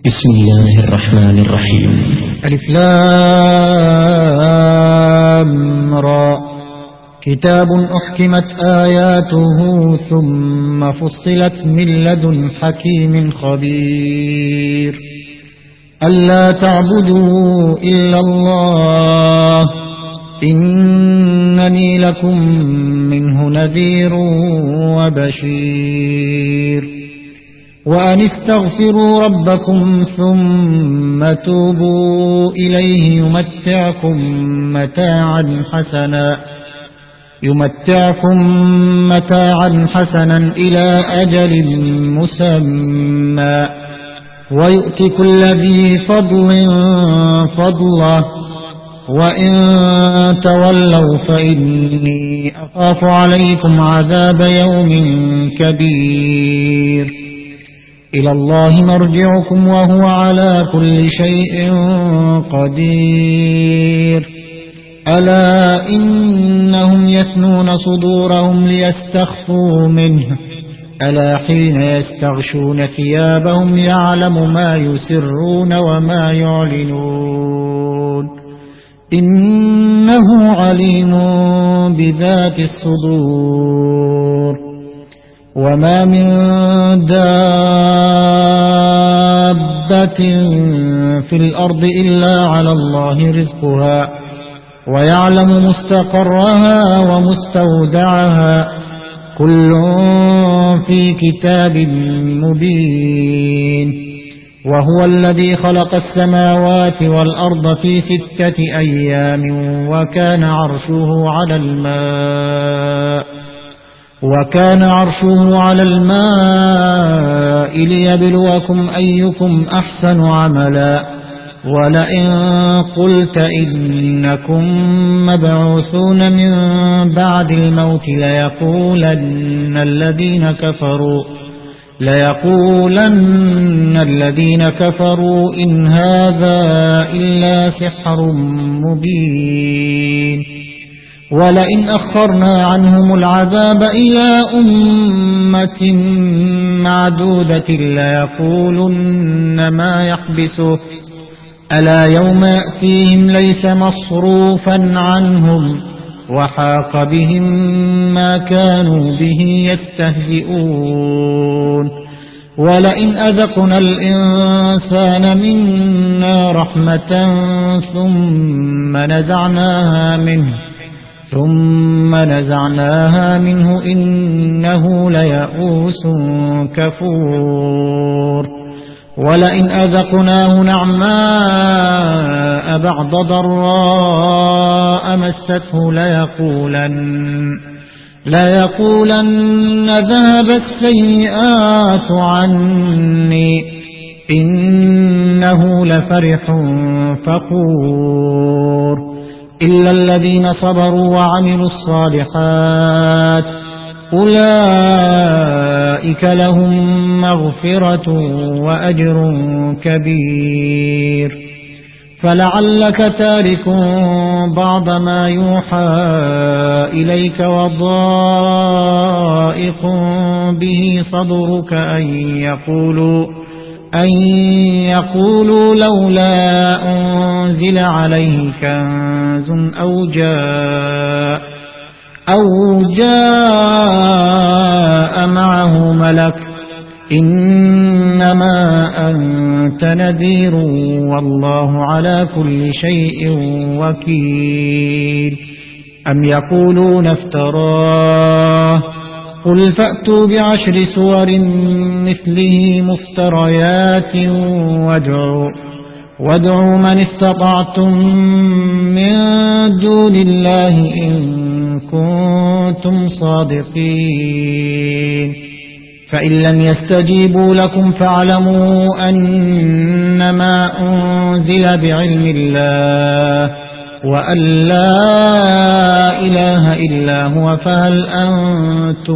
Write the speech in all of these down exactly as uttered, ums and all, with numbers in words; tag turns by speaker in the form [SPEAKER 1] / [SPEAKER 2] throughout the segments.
[SPEAKER 1] بسم الله الرحمن الرحيم.
[SPEAKER 2] ألف لام را كتاب أحكمت آياته ثم فصلت من لدن حكيم خبير ألا تعبدوا إلا الله إنني لكم منه نذير وبشير وأن استغفروا ربكم ثم توبوا إليه يمتعكم متاعا حسنا يمتعكم متاعا حسنا إلى أجل مسمى ويؤتي كل ذي فضل فضله وإن تولوا فإني أخاف عليكم عذاب يوم كبير إلى الله مرجعكم وهو على كل شيء قدير ألا إنهم يثنون صدورهم ليستخفوا منه ألا حين يستغشون ثيابهم يعلم ما يسرون وما يعلنون إنه عليم بذات الصدور وما من دابة في الأرض إلا على الله رزقها ويعلم مستقرها ومستودعها كل في كتاب مبين وهو الذي خلق السماوات والأرض في ستة أيام وكان عرشه على الماء وكان عرشه على الماء ليبلوكم أيكم أحسن عملا ولئن قلت إنكم مبعوثون من بعد الموت ليقولن الذين كفروا ليقولن الذين كفروا إن هذا إلا سحر مبين ولئن أخرنا عنهم العذاب إلى أمة معدودة ليقولن ما يحبسه ألا يوم يأتيهم ليس مصروفا عنهم وحاق بهم ما كانوا به يستهزئون ولئن أذقنا الإنسان منا رحمة ثم نزعناها منه ثم نزعناها منه إنه ليئوس كفور ولئن أذقناه نعماء بعد ضراء مسته ليقولن ليقولن ذهبت السيئات عني إنه لفرح فخور إلا الذين صبروا وعملوا الصالحات أولئك لهم مغفرة وأجر كبير فلعلك تارك بعض ما يوحى إليك وضائق به صدرك أن يقولوا أن يقولوا لولا أنزل عليه كنز أو جاء أو جاء معه ملك إنما أنت نذير والله على كل شيء وكيل أم يقولون افتراه قل فأتوا بعشر سور مثله مفتريات وادعوا وادعوا من استطعتم من دون الله إن كنتم صادقين فإن لم يستجيبوا لكم فاعلموا أنما أنزل بعلم الله وأن لا إله إلا هو فهل أنتم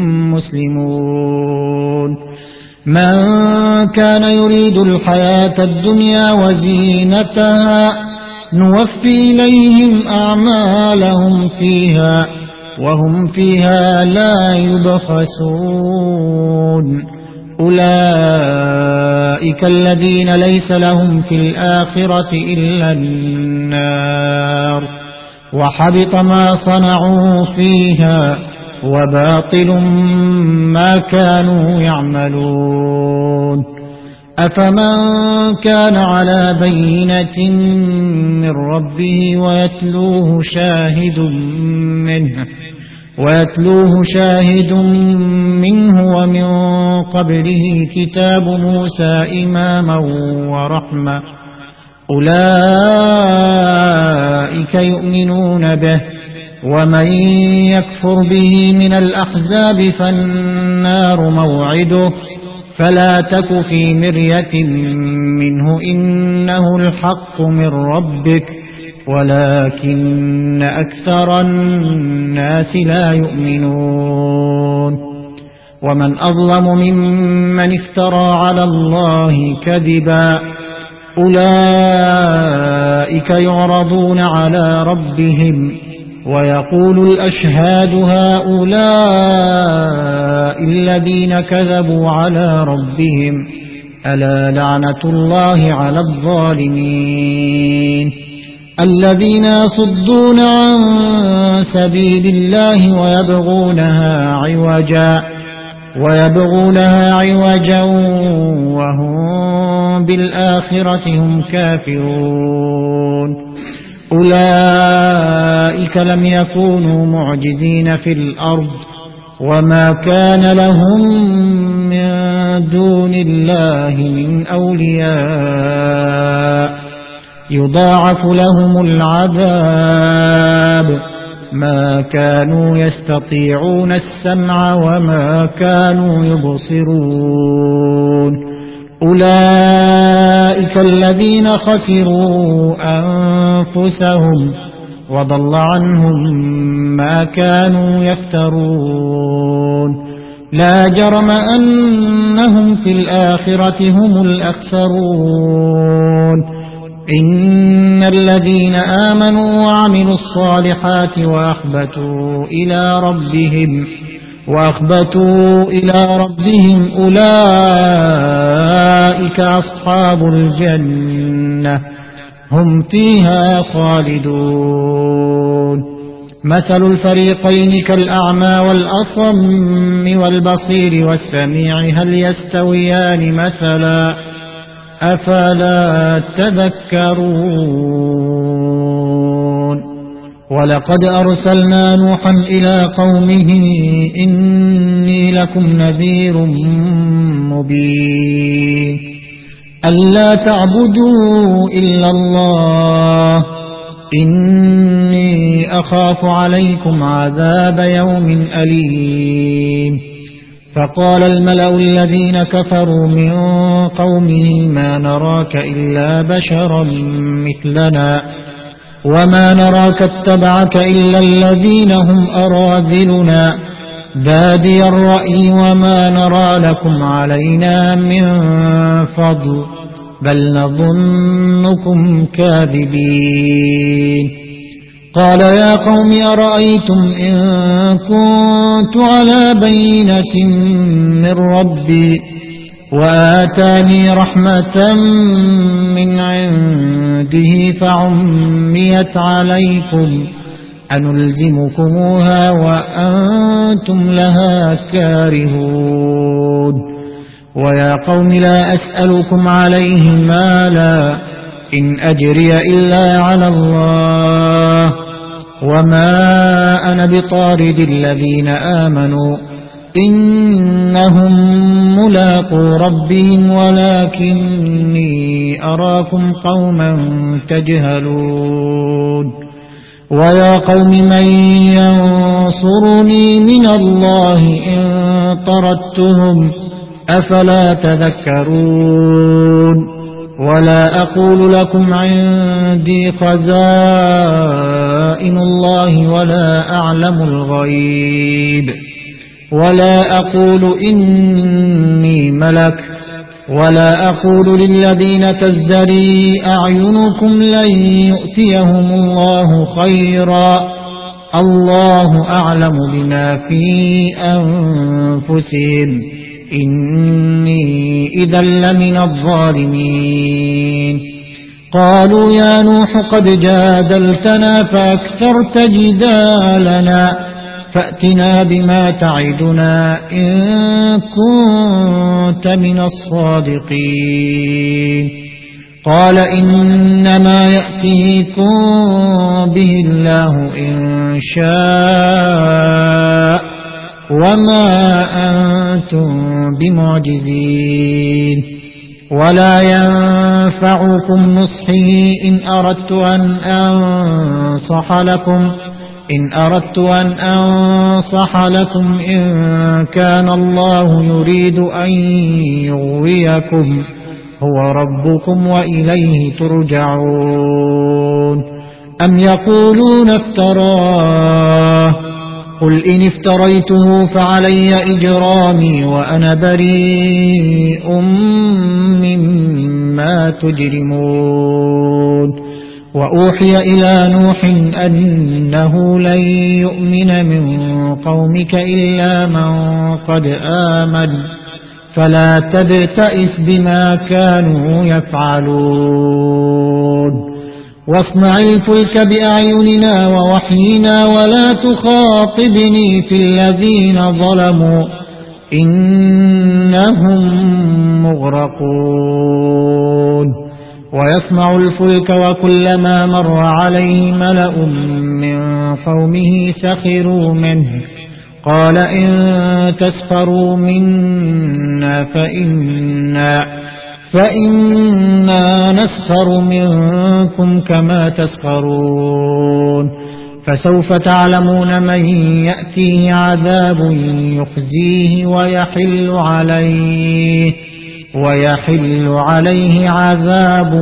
[SPEAKER 2] مسلمون من كان يريد الحياة الدنيا وزينتها نوفي إليهم أعمالهم فيها وهم فيها لا يبخسون أولئك الذين ليس لهم في الآخرة إلا النار وحبط ما صنعوا فيها وباطل ما كانوا يعملون. أفمن كان على بينة من ربه ويتلوه شاهد منه ويتلوه شاهد منه ومن قبله كتاب موسى إماما ورحمة أولئك يؤمنون به ومن يكفر به من الأحزاب فالنار موعده فلا تك في مرية منه إنه الحق من ربك ولكن أكثر الناس لا يؤمنون. ومن أظلم ممن افترى على الله كذبا أولئك يعرضون على ربهم ويقول الأشهاد هؤلاء الذين كذبوا على ربهم ألا لعنة الله على الظالمين الذين يصدون عن سبيل الله ويبغونها عوجا ويبغونها عوجا وهم بالآخرة هم كافرون. أولئك لم يكونوا معجزين في الأرض وما كان لهم من دون الله من أولياء يضاعف لهم العذاب ما كانوا يستطيعون السمع وما كانوا يبصرون. أولئك الذين خسروا أنفسهم وضل عنهم ما كانوا يفترون. لا جرم أنهم في الآخرة هم الأخسرون. إن الذين آمنوا وعملوا الصالحات وأخبتوا إلى ربهم وأخبتوا إلى ربهم أولئك أصحاب الجنة هم فيها خالدون. مثل الفريقين كالأعمى والأصم والبصير والسميع هل يستويان مثلا أفلا تذكرون. ولقد أرسلنا نوحا إلى قومه إني لكم نذير مبين ألا تعبدوا إلا الله إني أخاف عليكم عذاب يوم أليم. فقال الملأ الذين كفروا من قومه ما نراك إلا بشرا مثلنا وما نراك اتبعك إلا الذين هم أراذلنا بادي الرأي وما نرى لكم علينا من فضل بل نظنكم كاذبين. قال يا قوم أرأيتم إن كنت على بينة من ربي وآتاني رحمة من عنده فعميت عليكم أنلزمكموها وأنتم لها كارهون. ويا قوم لا أسألكم عليه مالا إن أجري إلا على الله وما أنا بطارد الذين آمنوا إنهم ملاقو ربهم ولكني أراكم قوما تجهلون. ويا قوم من ينصرني من الله إن طردتهم أفلا تذكرون. ولا أقول لكم عندي خزائن الله ولا أعلم الغيب ولا أقول إني ملك ولا أقول للذين تزدري أعينكم لن يؤتيهم الله خيرا الله أعلم بما في أنفسهم إني إذا لمن الظالمين. قالوا يا نوح قد جادلتنا فأكثرت جدالنا فأتنا بما تعدنا إن كنت من الصادقين. قال إنما يأتيكم به الله إن شاء وما أنتم بمعجزين. ولا ينفعكم نصحي إن أردت أن أنصح لكم إن أردت أن أنصح لكم إن كان الله يريد أن يغويكم هو ربكم وإليه ترجعون. أم يقولون افتراه قل إن افتريته فعلي إجرامي وأنا بريء مما تجرمون. وأوحي إلى نوح أنه لن يؤمن من قومك إلا من قد آمن فلا تبتئس بما كانوا يفعلون. واصنع الفلك بأعيننا ووحينا ولا تخاطبني في الذين ظلموا إنهم مغرقون. ويصنع الفلك وكلما مر عليه ملأ من قومه سخروا منه قال إن تسخروا منا فإنا, فإنا نسخر منكم كما تسخرون. فسوف تعلمون من يأتيه عذاب يخزيه ويحل عليه ويحل عليه عذاب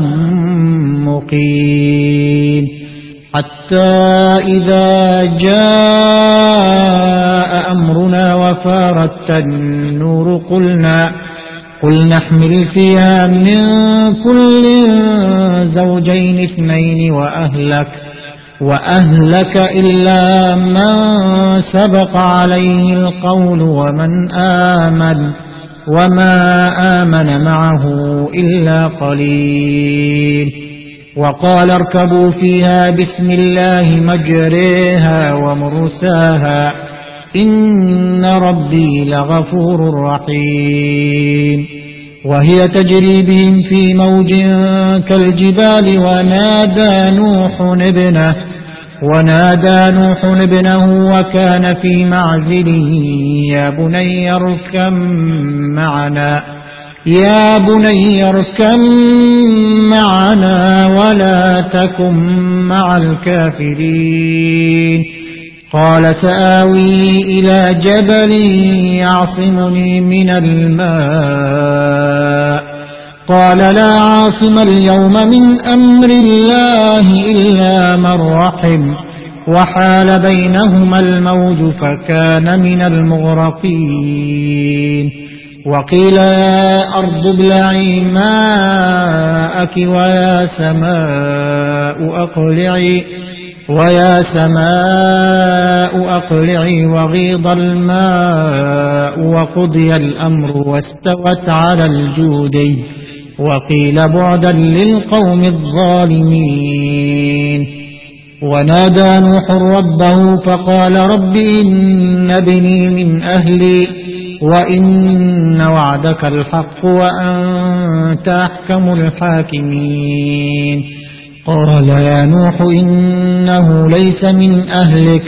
[SPEAKER 2] مقيم. حتى إذا جاء أمرنا وفارت النور قلنا قل نحمل فيها من كل زوجين اثنين وأهلك وأهلك إلا من سبق عليه القول ومن آمن وما آمن معه إلا قليل. وقال اركبوا فيها بسم الله مجريها ومرساها إن ربي لغفور رحيم. وهي تجري بهم في موج كالجبال ونادى نوح ابنه ونادى نوح ابنه وكان في معزل يا بني اركب معنا يا بني اركب معنا ولا تكن مع الكافرين. قال سآوي إلى جبل يعصمني من الماء قال لا عاصم اليوم من أمر الله إلا من رحم وحال بينهما الموج فكان من المغرقين. وقيل يا أرض ابلعي ماءك ويا سماء أقلعي ويا سماء أقلعي وغيض الماء وقضي الأمر واستوت على الجودي وقيل بعدا للقوم الظالمين. ونادى نوح ربه فقال رب إن ابني من أهلي وإن وعدك الحق وأنت أحكم الحاكمين. قال يا نوح إنه ليس من أهلك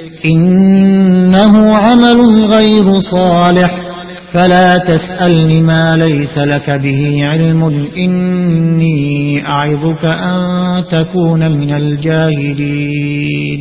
[SPEAKER 2] إنه عمل غير صالح فلا تسألني ما ليس لك به علم إني أعظك أن تكون من الجاهلين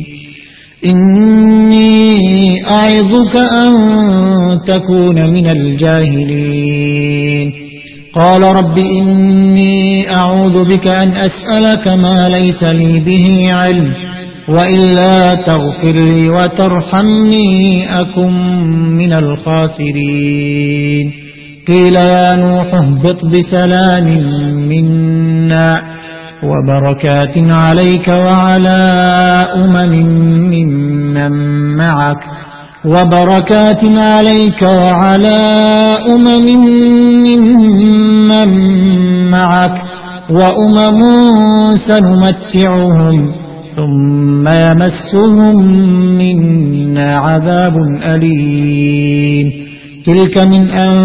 [SPEAKER 2] إني أعظك أن تكون من الجاهلين. قال رب إني أعوذ بك أن أسألك ما ليس لي به علم وإلا تغفر لي وترحمني أكن من الخاسرين. قيل يا نوح اهبط بسلام منا وبركات عليك وعلى أمم ممن معك وبركات عليك وعلى أمم ممن معك وأمم سنمتعهم ثم يمسهم منا عذاب أليم تلك من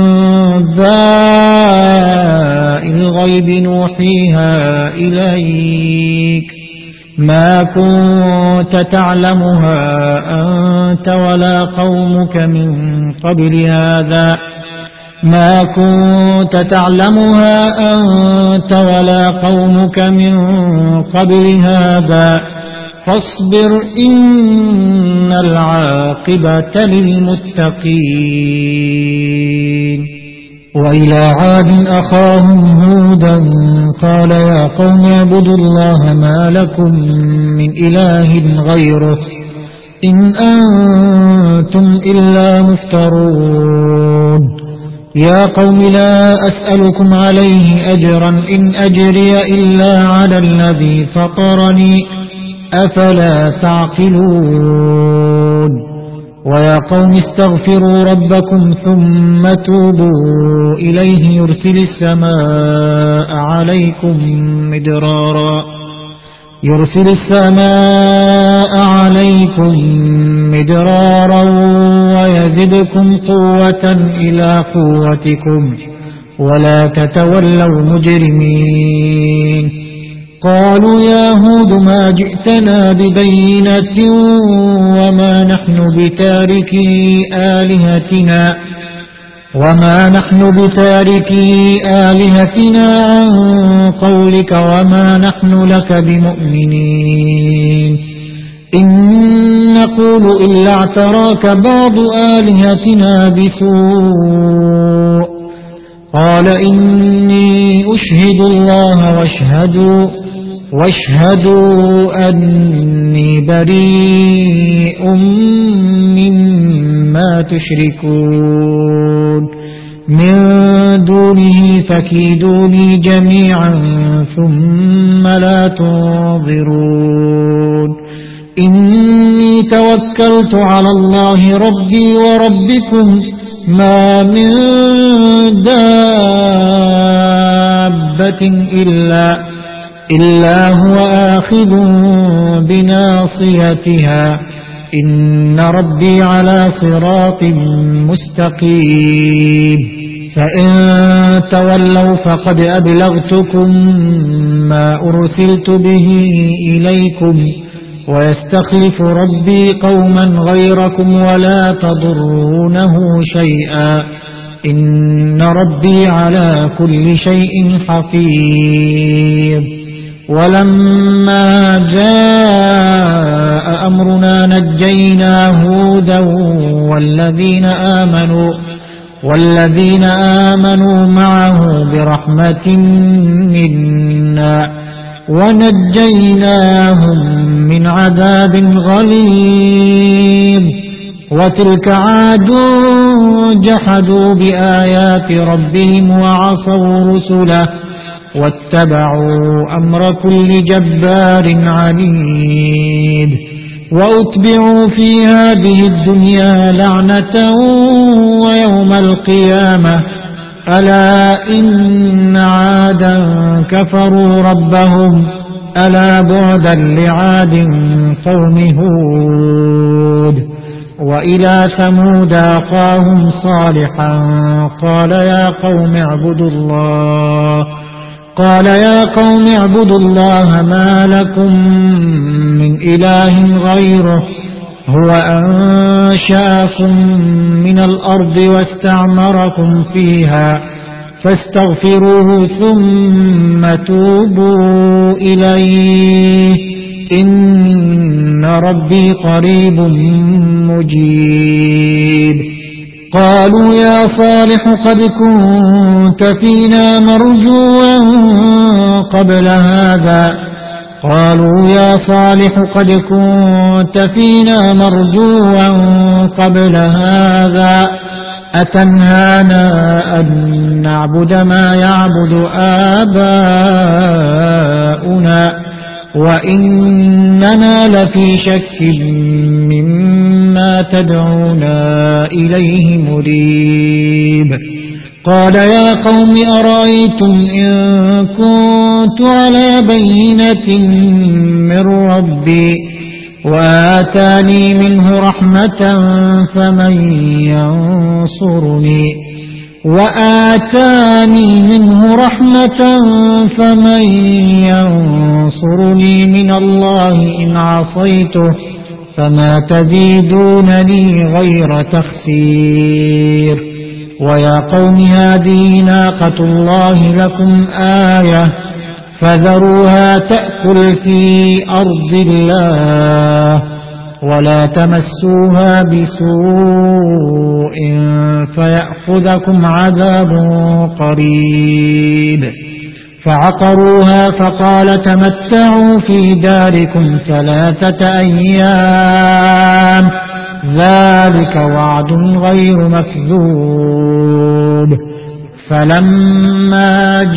[SPEAKER 2] أنباء الغيب نوحيها إليك ما كنت تعلمها أنت ولا قومك من قبل هذا ما كنت تعلمها أنت ولا قومك من قبل هذا فاصبر إن العاقبة للمتقين وإلى عاد أخاهم هودا قال يا قوم اعبدوا الله ما لكم من إله غيره إن أنتم إلا مفترون يا قوم لا أسألكم عليه أجرا إن أجري إلا على الذي فطرني أفلا تعقلون ويا قوم استغفروا ربكم ثم توبوا إليه يرسل السماء عليكم مدرارا يرسل السماء عليكم مدرارا ويزدكم قوة إلى قوتكم ولا تتولوا مجرمين قالوا يا هود ما جئتنا ببينة وما نحن بتاركي آلهتنا وما نحن بتاركي آلهتنا عن قولك وما نحن لك بمؤمنين إن نقول إلا اعتراك بعض آلهتنا بسوء قال إني أشهد الله واشهدوا واشهدوا أني بريء مما تشركون من دونه فكيدوني جميعا ثم لا تنظرون إني توكلت على الله ربي وربكم ما من دابة إلا, إلا هو آخذ بناصيتها إن ربي على صراط مستقيم فإن تولوا فقد أبلغتكم ما أرسلت به إليكم ويستخلف ربي قوما غيركم ولا تضرونه شيئا إن ربي على كل شيء حفيظ ولما جاء أمرنا نجينا هودا والذين آمنوا والذين آمنوا معه برحمة منا ونجيناهم من عذاب غليظ وتلك عاد جحدوا بآيات ربهم وعصوا رسله واتبعوا أمر كل جبار عنيد وأتبعوا في هذه الدنيا لعنة ويوم القيامة ألا إن عادا كفروا ربهم ألا بعدا لعاد قوم هود وإلى ثمود أخاهم صالحا قال يا قوم اعبدوا الله قال يا قوم اعبدوا الله ما لكم من إله غيره هو أنشأكم من الأرض واستعمركم فيها فاستغفروه ثم توبوا إليه إن ربي قريب مجيب قالوا يا صالح قد كنت فينا مرجوا قبل هذا قالوا يا صالح قد كنت فينا مرجوا قبل هذا أتنهانا أن نعبد ما يعبد آباؤنا وإننا لفي شك مما تدعونا إليه مريب. قال يا قوم أرأيتم إن كنت على بينة من ربي وآتاني منه رحمة فمن ينصرني وآتاني منه رحمة فمن ينصرني من الله إن عصيته فما تزيدونني غير تخسير. ويا قوم هذه ناقة الله لكم آية فذروها تأكل في أرض الله ولا تمسوها بسوء فيأخذكم عذاب قريب. فعقروها فقال تمتعوا في داركم ثلاثة أيام ذلك وعد غير مكذوب. فلما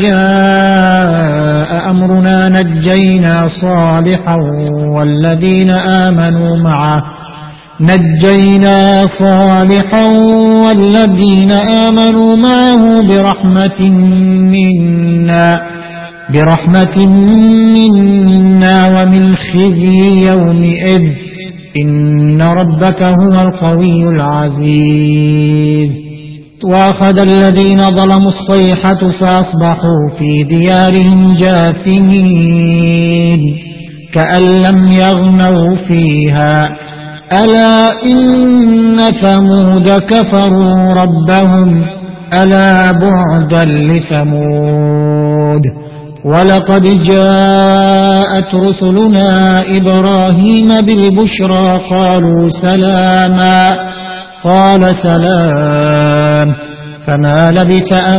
[SPEAKER 2] جاء أمرنا نجينا صالحا والذين آمنوا معه نجينا صالحا والذين آمنوا معه برحمة منا برحمة منا ومن خزي يومئذ إن ربك هو القوي العزيز. وأخذ الذين ظلموا الصيحة فأصبحوا في ديارهم جاثمين كأن لم يغنوا فيها ألا إن ثمود كفروا ربهم ألا بعدا لثمود. ولقد جاءت رسلنا إبراهيم بالبشرى قالوا سلاما قال سلام فما لبث أن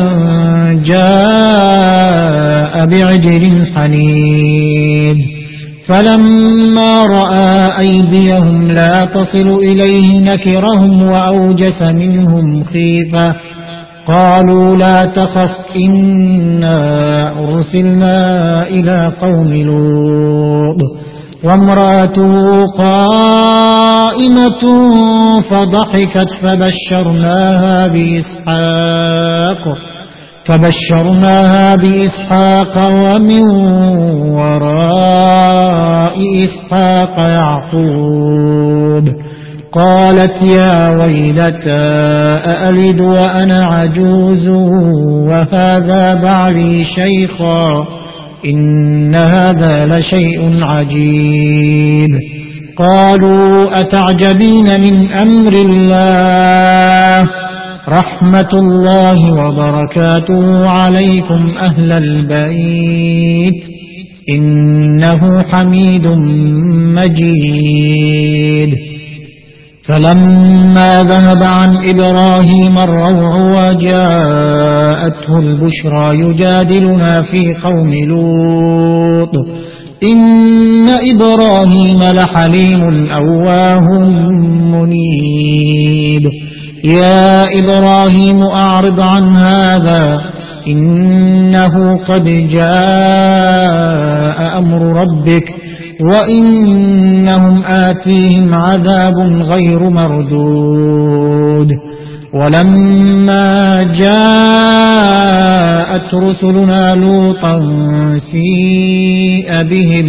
[SPEAKER 2] جاء بعجل حنيذ. فلما رأى أيديهم لا تصل إليه نكرهم وأوجس منهم خيفة قالوا لا تخف إنا أرسلنا إلى قوم لوط وامرأته قائمة فضحكت فبشرناها بإسحاق فبشرناها بإسحاق ومن وراء إسحاق يعقوب. قالت يا ويلتى أألد وأنا عجوز وهذا بعلي شيخا إن هذا لشيء عجيب. قالوا أتعجبين من أمر الله رحمة الله وبركاته عليكم أهل البيت إنه حميد مجيد. فلما ذهب عن إبراهيم الروع وجاءته البشرى يجادلنا في قوم لوط إن إبراهيم لحليم أواه منيب. يا إبراهيم أعرض عن هذا إنه قد جاء أمر ربك وإنهم آتيهم عذاب غير مردود. ولما جاءت رسلنا لوطا سيء بهم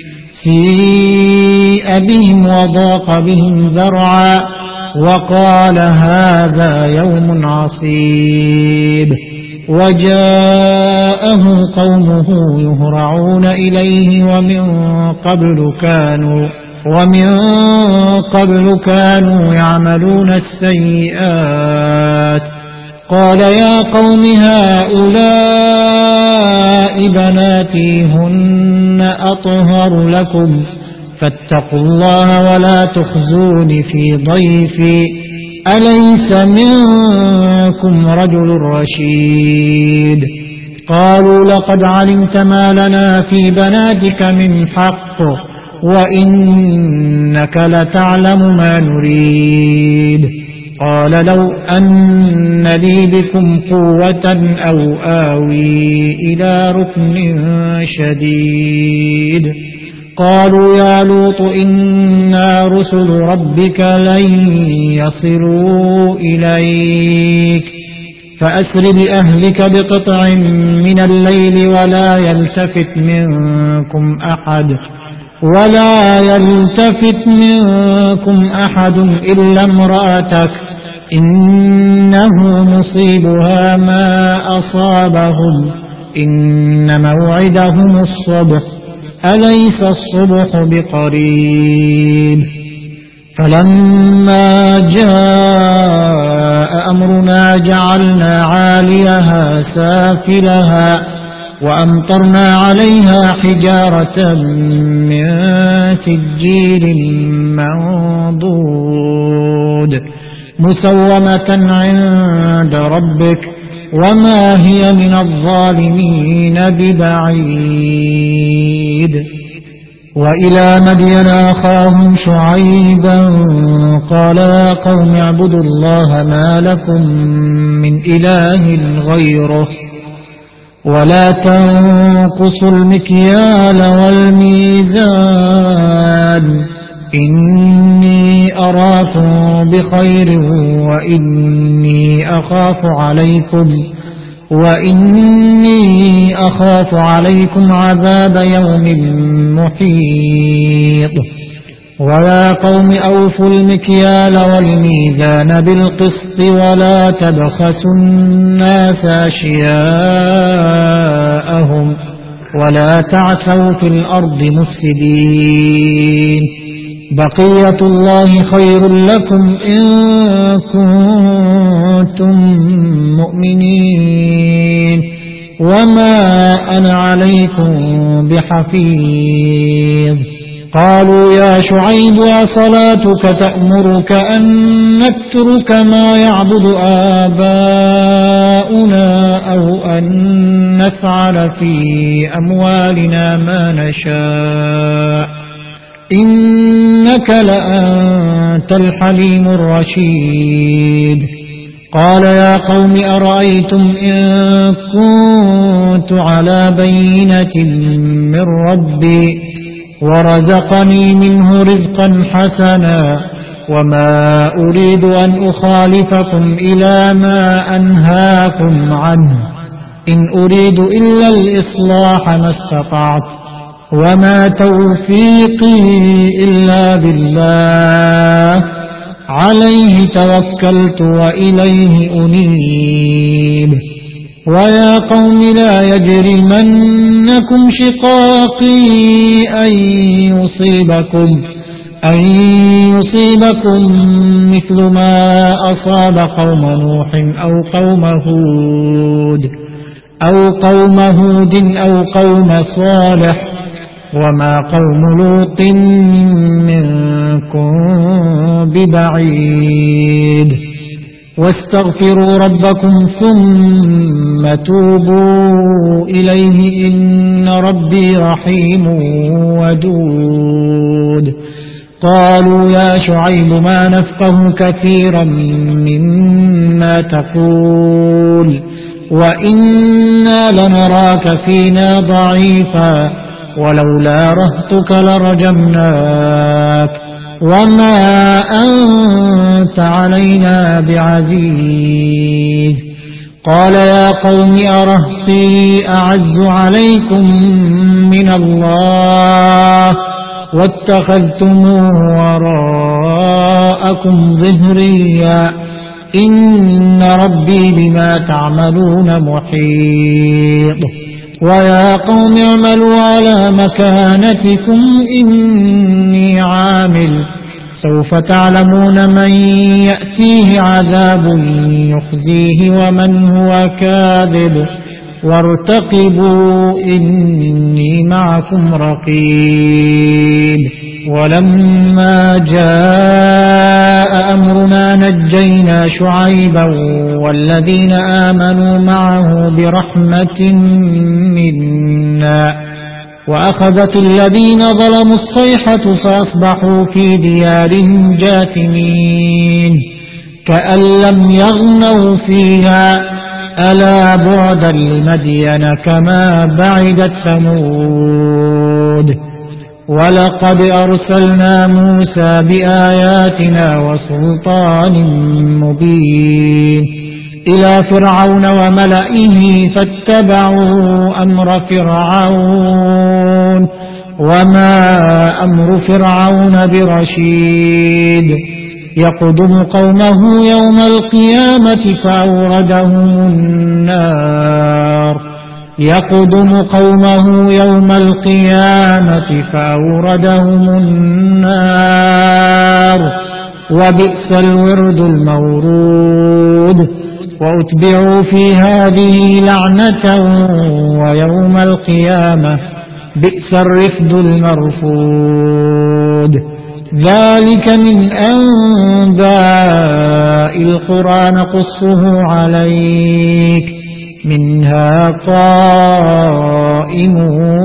[SPEAKER 2] سيء بهم وضاق بهم ذرعا وقال هذا يوم عصيب. وجاءه قومه يهرعون إليه ومن قبل كانوا ومن قبل كانوا يعملون السيئات. قال يا قوم هؤلاء بناتي هن أطهر لكم فاتقوا الله ولا تخزون في ضيفي أليس منكم رجل رشيد. قالوا لقد علمت ما لنا في بناتك من حق وإنك لتعلم ما نريد. قال لو أن لي بكم قوة أو آوي إلى ركن شديد قالوا يا لوط إنا رسل ربك لن يصلوا إليك فأسر بأهلك بقطع من الليل ولا يلتفت منكم أحد ولا يلتفت منكم أحد إلا امرأتك إنه مصيبها ما أصابهم إن موعدهم الصبح أليس الصبح بقريب فلما جاء أمرنا جعلنا عاليها سافلها وأمطرنا عليها حجارة من سجيل منضود مسومة عند ربك وما هي من الظالمين ببعيد وإلى مدين أخاهم شعيبا قال يا قوم اعبدوا الله ما لكم من إله غيره ولا تنقصوا المكيال والميزان إني أراكم بخير وإني أخاف عليكم وإني أخاف عليكم عذاب يوم محيط ويا قوم أوفوا المكيال والميزان بالقسط ولا تبخسوا الناس أشياءهم ولا تعثوا في الأرض مفسدين بقية الله خير لكم إن كنتم مؤمنين وما أنا عليكم بحفيظ قالوا يا شعيب أصلاتك تأمرك أن نترك ما يعبد آباؤنا أو أن نفعل في أموالنا ما نشاء إنك لأنت الحليم الرشيد قال يا قوم أرأيتم إن كنت على بينة من ربي ورزقني منه رزقا حسنا وما أريد أن أخالفكم إلى ما أنهاكم عنه إن أريد إلا الإصلاح ما استطعت وما توفيقي إلا بالله عليه توكلت وإليه أنيب ويا قوم لا يجرمنكم شقاقي أن يصيبكم أن يصيبكم مثل ما أصاب قوم نوح أو قوم هود أو قوم هود أو قوم صالح وما قوم لوط منكم ببعيد واستغفروا ربكم ثم توبوا إليه إن ربي رحيم ودود قالوا يا شعيب ما نفقه كثيرا مما تقول وإنا لنراك فينا ضعيفا ولولا رهتك لرجمناك وما أنت علينا بعزيز قال يا قوم أرهطي أعز عليكم من الله واتخذتموه وراءكم ظهريا إن ربي بما تعملون محيط ويا قوم اعملوا على مكانتكم إني عامل سوف تعلمون من يأتيه عذاب يخزيه ومن هو كاذب وارتقبوا إني معكم رقيب ولما جاء أمرنا نجينا شعيبا والذين آمنوا معه برحمة منا وأخذت الذين ظلموا الصيحة فأصبحوا في ديارهم جاثمين كأن لم يغنوا فيها ألا بعدا لمدين كما بعدت ثمود ولقد أرسلنا موسى بآياتنا وسلطان مبين إلى فرعون وملئه فاتبعوا أمر فرعون وما أمر فرعون برشيد يقدم قومه يوم القيامة فأوردهم النار يقدم قومه يوم القيامة فأوردهم النار وبئس الورد المورود وأتبعوا في هذه لعنة ويوم القيامة بئس الرفد المرفود ذلك من أنباء القرى نقصه عليك منها قائم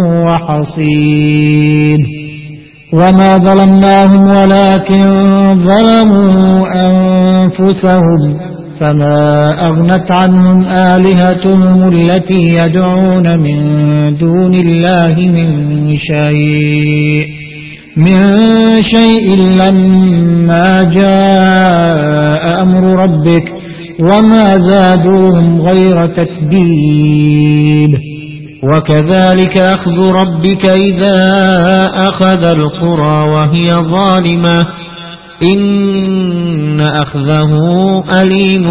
[SPEAKER 2] وحصيد وما ظلمناهم ولكن ظلموا أنفسهم فما أغنت عنهم آلهتهم التي يدعون من دون الله من شيء من شيء لما جاء أمر ربك وما زادوهم غير تتبيب وكذلك أخذ ربك إذا أخذ القرى وهي ظالمة إن أخذه أليم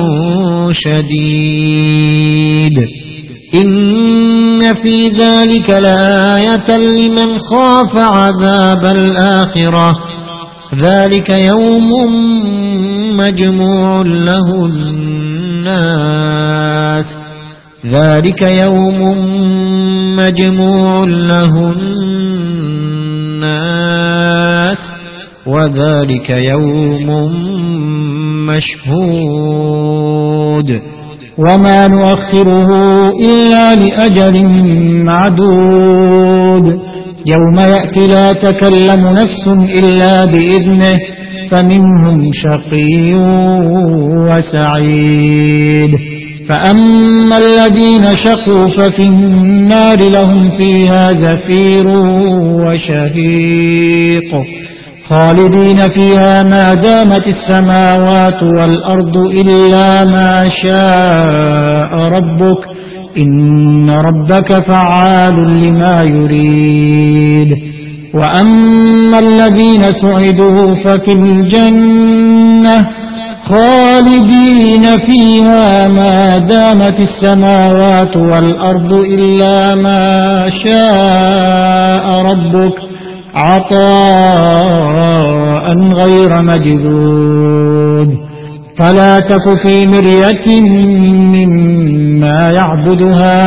[SPEAKER 2] شديد إن في ذلك لآية لمن خاف عذاب الآخرة ذلك يوم مجموع له الناس ذلك يوم مجموع له الناس وذلك يوم مشهود وما نؤخره إلا لأجل معدود يوم يأتي لا تكلم نفس إلا بإذنه فمنهم شقي وسعيد فأما الذين شقوا ففي النار لهم فيها زفير وشهيق خالدين فيها ما دامت السماوات والأرض إلا ما شاء ربك إن ربك فعال لما يريد وأما الذين سعدوا ففي الجنة خالدين فيها ما دامت السماوات والأرض إلا ما شاء ربك عطاء غير مجذود فلا تك في مرية مما يعبد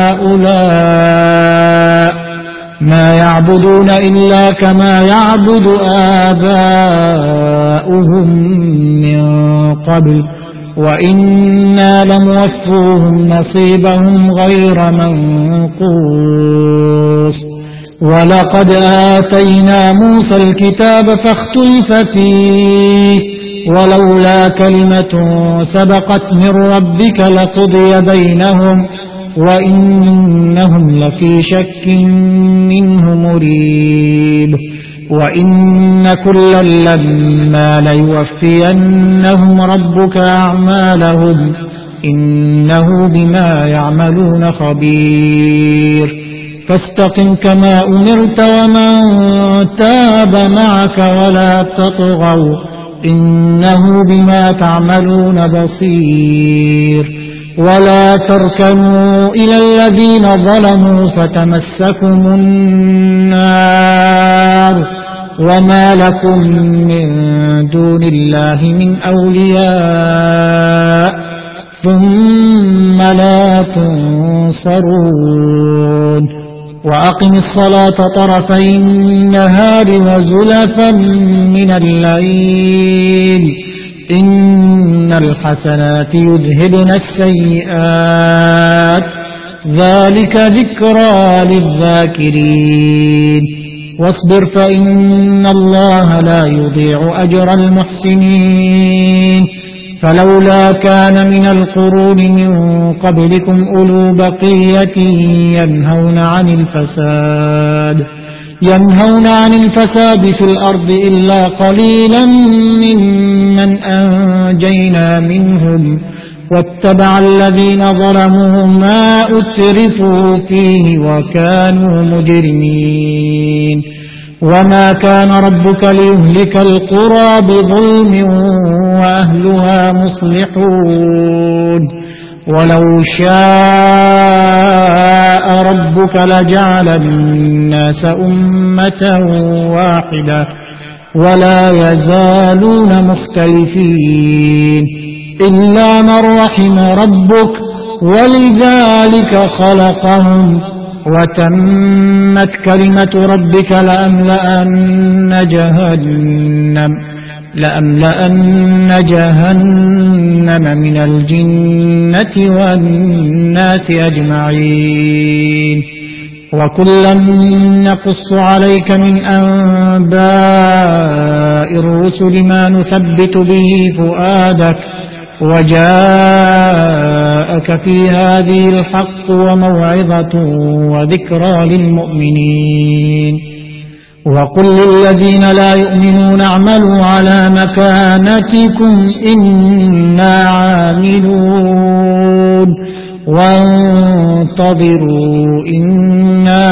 [SPEAKER 2] هؤلاء ما يعبدون إلا كما يعبد آباؤهم من قبل وإنا لموفوهم نصيبهم غير منقوص ولقد آتينا موسى الكتاب فاختلف فيه ولولا كلمة سبقت من ربك لقضي بينهم وإنهم لفي شك منه مريب وإن كلا لما ليوفينهم ربك أعمالهم إنه بما يعملون خبير فاستقم كما أمرت ومن تاب معك ولا تطغوا إنه بما تعملون بصير ولا تركنوا إلى الذين ظلموا فتمسكم النار وما لكم من دون الله من أولياء ثم لا تنصرون وأقم الصلاة طرفي النهار وزلفا من الليل إن الحسنات يذهبن السيئات ذلك ذكرى للذاكرين واصبر فإن الله لا يضيع أجر المحسنين فلولا كان من القرون من قبلكم أولو بقية ينهون عن الفساد ينهون عن الفساد في الأرض إلا قليلا ممن أنجينا منهم واتبع الذين ظلموا ما أترفوا فيه وكانوا مجرمين وما كان ربك ليهلك القرى بظلم وأهلها مصلحون ولو شاء ربك لجعل الناس أمة واحدة ولا يزالون مختلفين إلا من رحم ربك ولذلك خلقهم وتمت كلمة ربك لأملأن جهنم لأملأن جهنم من الجنة والناس أجمعين وكلا نقص عليك من أنباء الرسل ما نثبت به فؤادك وجاءك في هذه الحق وموعظة وذكرى للمؤمنين وقل للذين لا يؤمنون اعملوا على مكانتكم إنا عاملون وانتظروا إنا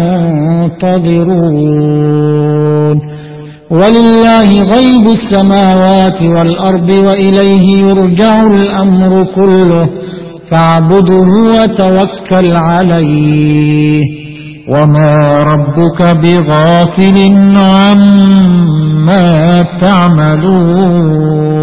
[SPEAKER 2] منتظرون ولله غيب السماوات والأرض وإليه يرجع الأمر كله فاعبده وتوكل عليه وما ربك بغافل عما تعملون